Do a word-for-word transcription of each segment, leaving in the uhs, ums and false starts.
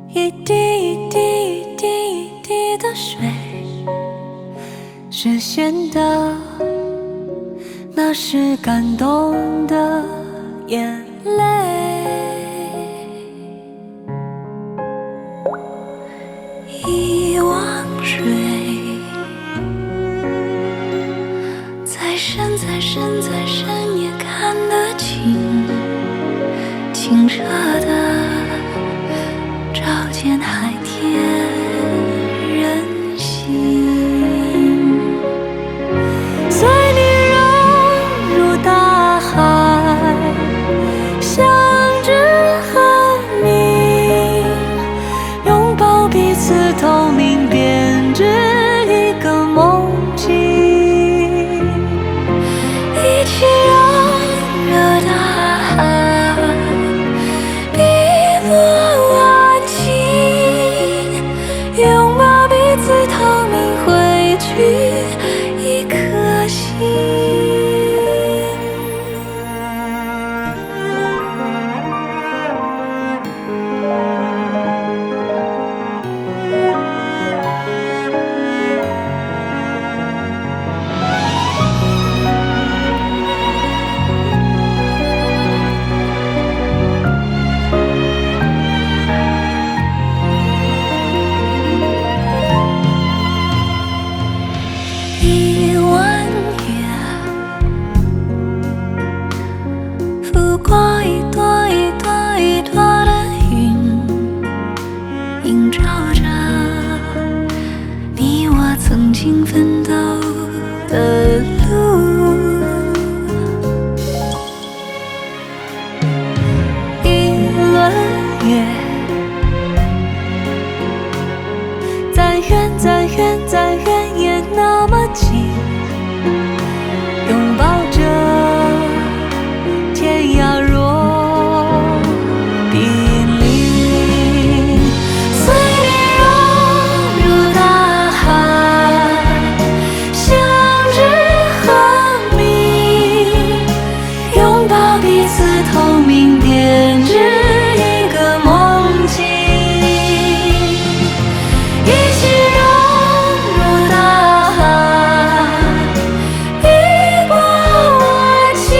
一滴一滴一滴一滴的水，实现的那是感动的眼泪。一汪水，再深再深再深也看得清，清澈的照见海天人心，随你融入大海，相知和鸣，拥抱彼此透明，编织一个梦境，一起让热大海碧波万顷，拥抱彼此透明，汇聚一颗心。一弯月，拂过一朵一朵一朵的云，映照着你我曾经奋斗的路。一轮月，再远再远再远也那么近，拥抱着天涯若比邻，随你融入大海，相知和鸣，拥抱彼此透明，编织一个梦境，一起融入大海，碧波万顷，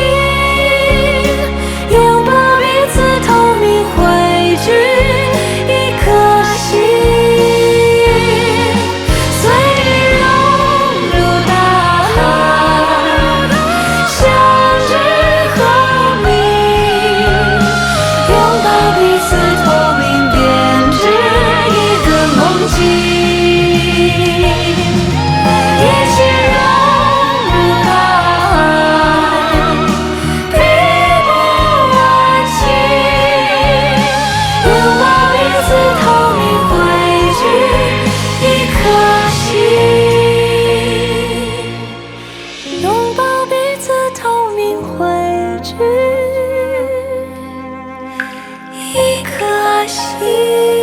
拥抱彼此透明，汇聚一颗心，随你融入大海，相知和鸣，拥抱彼此透明，编织一个梦境，一起融入大海，碧波万顷，拥抱彼此透明，汇聚一颗心，拥抱彼此透明，汇聚一颗心。